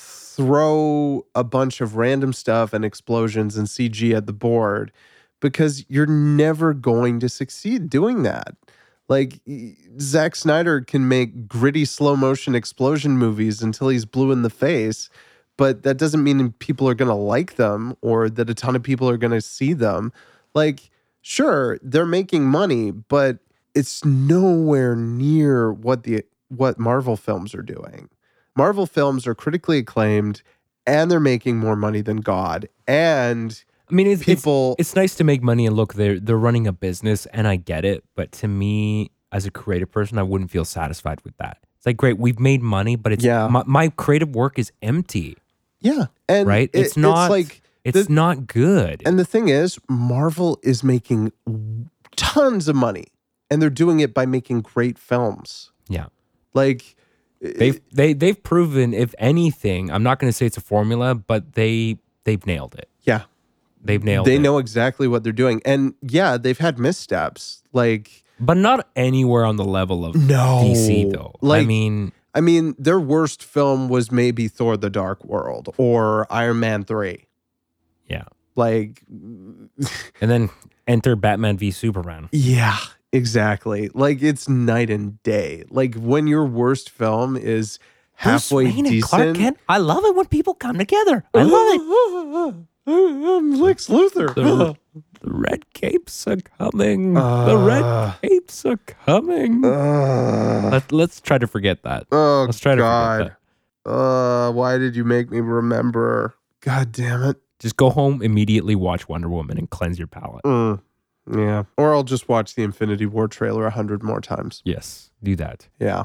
throw a bunch of random stuff and explosions and C G at the board because you're never going to succeed doing that. Like Zack Snyder can make gritty slow motion explosion movies until he's blue in the face, but that doesn't mean people are going to like them or that a ton of people are going to see them. Like Sure, they're making money, but it's nowhere near what the what Marvel films are doing. Marvel films are critically acclaimed, and they're making more money than God. And I mean, it's, people, it's, it's nice to make money and look, they're, they're running a business, and I get it. But to me, as a creative person, I wouldn't feel satisfied with that. It's like, great, we've made money, but it's Yeah. my, my creative work is empty, yeah, and right? it- It's not like it's the- not good. And the thing is, Marvel is making tons of money, and they're doing it by making great films. yeah. Like They've they they've proven, if anything, I'm not going to say it's a formula, but they they've nailed it. yeah, They've nailed they it. know exactly what they're doing. And yeah, they've had missteps. Like But not anywhere on the level of No. D C though. I Like- mean, I mean, their worst film was maybe Thor: The Dark World or Iron Man three. yeah. Like And then enter Batman v Superman. yeah, exactly. Like it's night and day. Like when your worst film is halfway Bruce Wayne and decent. Clark Kent. I love it when people come together. I love it. I'm Lex Luthor. The, the red capes are coming. the red Uh. capes are coming. Uh, Let, let's try to forget that. oh Let's try to God. forget Uh, why did you make me remember? God damn it. that. Just go home immediately, watch Wonder Woman, and cleanse your palate. Mm, yeah. Or I'll just watch the Infinity War trailer a hundred more times. Yes, do that. Yeah.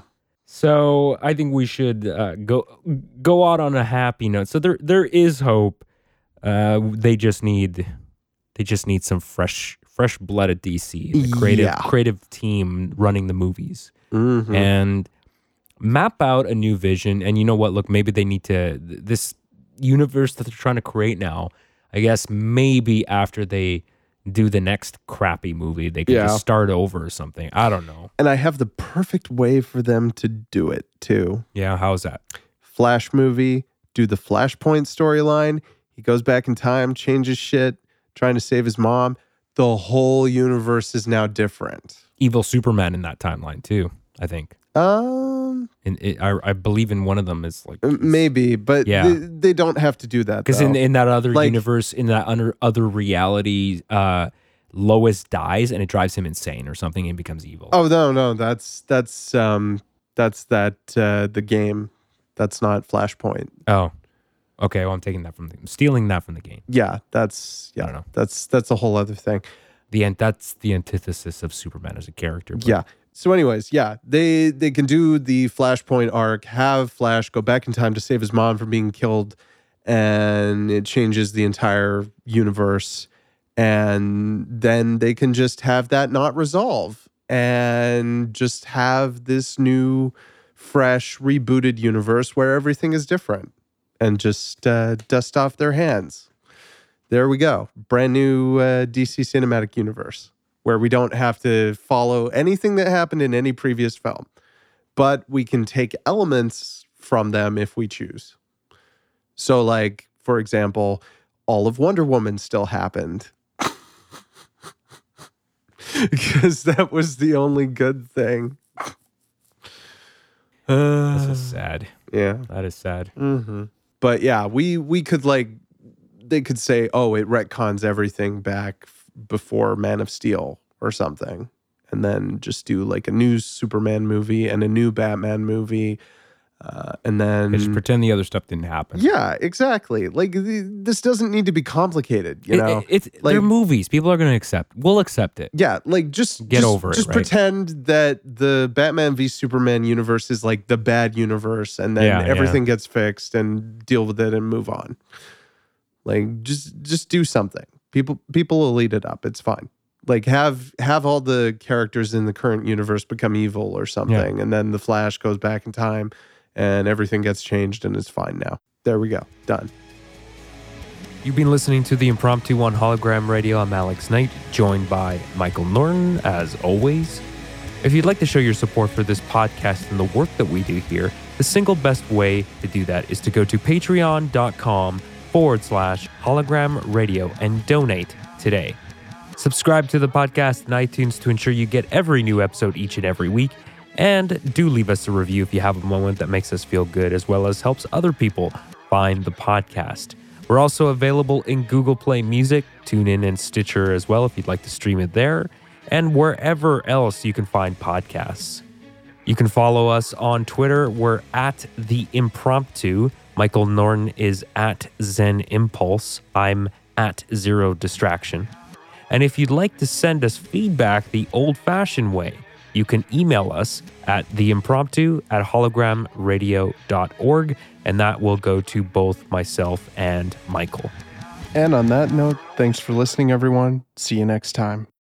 So I think we should uh, go go out on a happy note. So there there is hope. Uh, they just need they just need some fresh fresh blood at D C, the creative Yeah. creative team running the movies, Mhm. and map out a new vision. And you know what? Look, maybe they need to this universe that they're trying to create now. I guess maybe after they do the next crappy movie, they can Yeah. just start over or something. I don't know. And I have the perfect way for them to do it too. Yeah, how's that? Flash movie, do the Flashpoint storyline. He goes back in time, changes shit, trying to save his mom. The whole universe is now different. Evil Superman in that timeline too, I think. Um, And it, I, I believe in one of them is like maybe, but Yeah. they, they don't have to do that. because in though. in that other Like- universe, in that under, other reality, uh, Lois dies and it drives him insane or something and becomes evil. Oh no, no, that's that's um that's that uh the game. That's not Flashpoint. Oh. Okay, well I'm taking that from the, I'm stealing that from the game. Yeah, that's yeah, don't know. that's that's a whole other thing. The an- that's the antithesis of Superman as a character. but- Yeah. So anyways, yeah, they they can do the Flashpoint arc, have Flash go back in time to save his mom from being killed, and it changes the entire universe. And then they can just have that not resolve and just have this new, fresh, rebooted universe where everything is different and just uh, dust off their hands. There we go. Brand new uh, D C cinematic universe where we don't have to follow anything that happened in any previous film, but we can take elements from them if we choose. So like, for example, all of Wonder Woman still happened. Because that was the only good thing. This Uh, is sad. yeah. That is sad. Mm-hmm. But yeah, we we could like, they could say, oh, it retcons everything back f- before Man of Steel or something. And then just do like a new Superman movie and a new Batman movie. Uh, and then... Just pretend the other stuff didn't happen. yeah, exactly. Like the, this doesn't need to be complicated, you It- know? it- it's like- they're movies. People are going to accept. We'll accept it. Yeah, like just Get just- over it, Just right? pretend that the Batman v Superman universe is like the bad universe, and then Yeah, yeah. everything gets fixed and deal with it and move on. Like just just do something. People people will eat it up. It's fine. Like have have all the characters in the current universe become evil or something, and then the Flash goes back in time, and everything gets changed and it's fine now. There we go. Done. You've been listening to the Impromptu on Hologram Radio. I'm Alex Knight, joined by Michael Norton, as always. If you'd like to show your support for this podcast and the work that we do here, the single best way to do that is to go to patreon.com forward slash hologram radio and donate today. Subscribe to the podcast in iTunes to ensure you get every new episode each and every week. And do leave us a review if you have a moment that makes us feel good, as well as helps other people find the podcast. We're also available in Google Play Music, TuneIn, and Stitcher as well if you'd like to stream it there, and wherever else you can find podcasts. You can follow us on Twitter. We're at The Impromptu. Michael Norton is at Zen Impulse. I'm at Zero Distraction. And if you'd like to send us feedback the old-fashioned way, you can email us at theimpromptu at hologramradio dot org, and that will go to both myself and Michael. And on that note, thanks for listening, everyone. See you next time.